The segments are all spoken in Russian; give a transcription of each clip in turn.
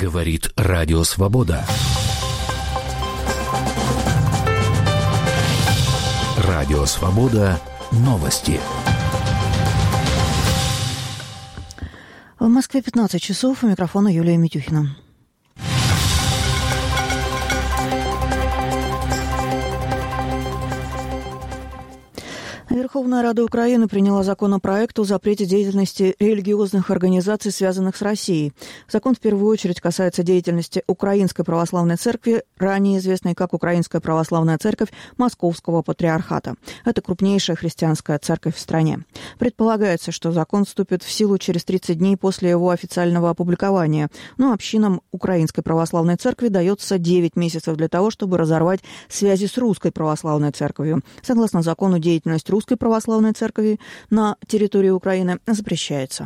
Говорит Радио Свобода. Радио Свобода. Новости. В Москве 15 часов. У микрофона Юлия Митюхина. Верховная Рада Украины приняла законопроект о запрете деятельности религиозных организаций, связанных с Россией. Закон в первую очередь касается деятельности Украинской Православной Церкви, ранее известной как Украинская Православная Церковь Московского Патриархата. Это крупнейшая христианская церковь в стране. Предполагается, что закон вступит в силу через 30 дней после его официального опубликования. Но общинам Украинской Православной Церкви дается 9 месяцев для того, чтобы разорвать связи с Русской Православной Церковью. Согласно закону, деятельность Русской Православной Церкви на территории Украины запрещается.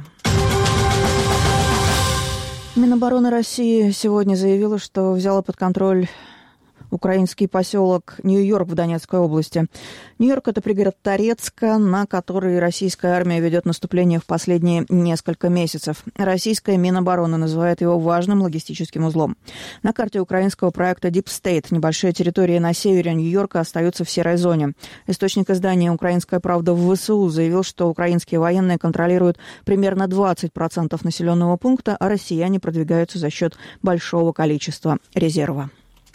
Минобороны России сегодня заявила, что взяла под контроль украинский поселок Нью-Йорк в Донецкой области. Нью-Йорк – это пригород Торецка, на который российская армия ведет наступление в последние несколько месяцев. Российская Минобороны называет его важным логистическим узлом. На карте украинского проекта Deep State небольшие территории на севере Нью-Йорка остаются в серой зоне. Источник издания «Украинская правда» в ВСУ заявил, что украинские военные контролируют примерно 20% населенного пункта, а россияне продвигаются за счет большого количества резерва.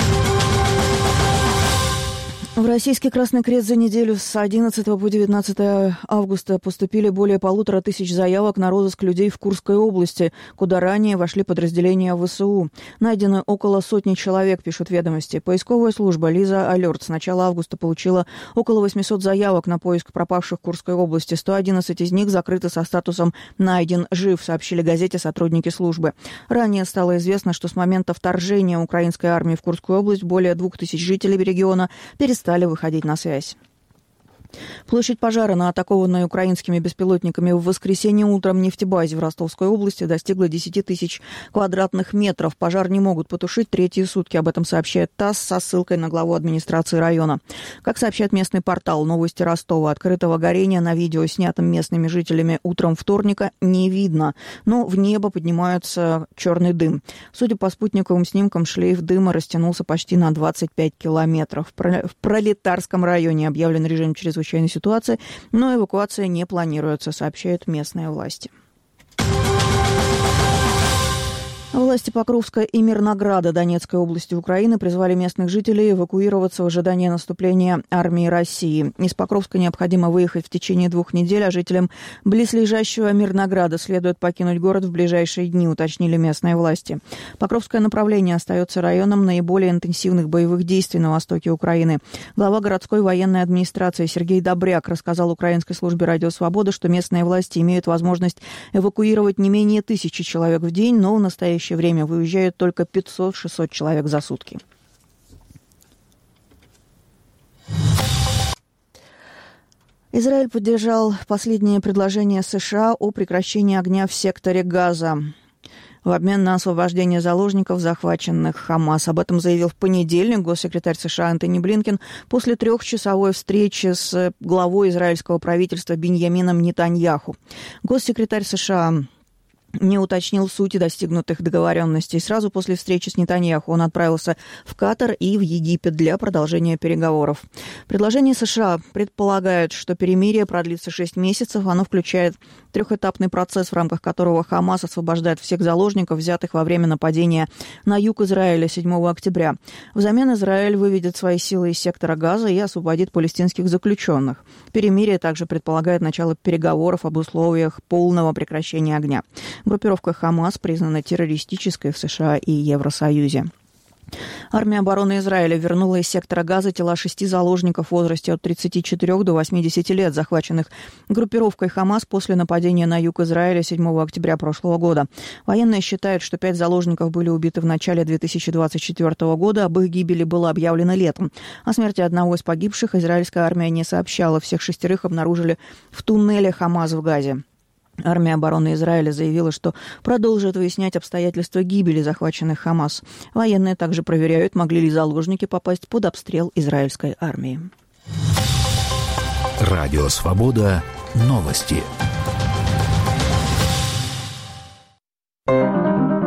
В Российский Красный Крест за неделю с 11 по 19 августа поступили более 1500 заявок на розыск людей в Курской области, куда ранее вошли подразделения ВСУ. Найдено около сотни человек, пишут «Ведомости». Поисковая служба «Лиза Алерт» с начала августа получила около 800 заявок на поиск пропавших в Курской области. 111 из них закрыты со статусом «Найден жив», сообщили газете сотрудники службы. Ранее стало известно, что с момента вторжения украинской армии в Курскую область более 2000 жителей региона перестали выходить на связь. Площадь пожара на атакованной украинскими беспилотниками в воскресенье утром нефтебазе в Ростовской области достигла 10 тысяч квадратных метров. Пожар не могут потушить третьи сутки. Об этом сообщает ТАСС со ссылкой на главу администрации района. Как сообщает местный портал «Новости Ростова», открытого горения на видео, снятом местными жителями утром вторника, не видно. Но в небо поднимается черный дым. Судя по спутниковым снимкам, шлейф дыма растянулся почти на 25 километров. В Пролетарском районе объявлен режим чрезвычайной ситуации, но эвакуация не планируется, сообщают местные власти. Власти Покровска и Мирнограда Донецкой области Украины призвали местных жителей эвакуироваться в ожидании наступления армии России. Из Покровска необходимо выехать в течение 2 недель, а жителям близлежащего Мирнограда следует покинуть город в ближайшие дни, уточнили местные власти. Покровское направление остается районом наиболее интенсивных боевых действий на востоке Украины. Глава городской военной администрации Сергей Добряк рассказал украинской службе «Радио Свобода», что местные власти имеют возможность эвакуировать не менее 1000 человек в день, но в настоящее время выезжают только 500-600 человек за сутки. Израиль поддержал последнее предложение США о прекращении огня в секторе Газа в обмен на освобождение заложников, захваченных Хамас. Об этом заявил в понедельник госсекретарь США Антони Блинкен после 3-часовой встречи с главой израильского правительства Биньямином Нетаньяху. Госсекретарь США не уточнил сути достигнутых договоренностей. Сразу после встречи с Нетаньяху он отправился в Катар и в Египет для продолжения переговоров. Предложение США предполагает, что перемирие продлится 6 месяцев. Оно включает 3-этапный процесс, в рамках которого Хамас освобождает всех заложников, взятых во время нападения на юг Израиля 7 октября. Взамен Израиль выведет свои силы из сектора Газа и освободит палестинских заключенных. Перемирие также предполагает начало переговоров об условиях полного прекращения огня. Группировка «Хамас» признана террористической в США и Евросоюзе. Армия обороны Израиля вернула из сектора Газа тела 6 заложников в возрасте от 34 до 80 лет, захваченных группировкой «Хамас» после нападения на юг Израиля 7 октября прошлого года. Военные считают, что 5 заложников были убиты в начале 2024 года, об их гибели было объявлено летом. О смерти одного из погибших израильская армия не сообщала. Всех 6 обнаружили в туннеле «Хамас» в Газе. Армия обороны Израиля заявила, что продолжит выяснять обстоятельства гибели захваченных Хамас. Военные также проверяют, могли ли заложники попасть под обстрел израильской армии. Радио Свобода. Новости.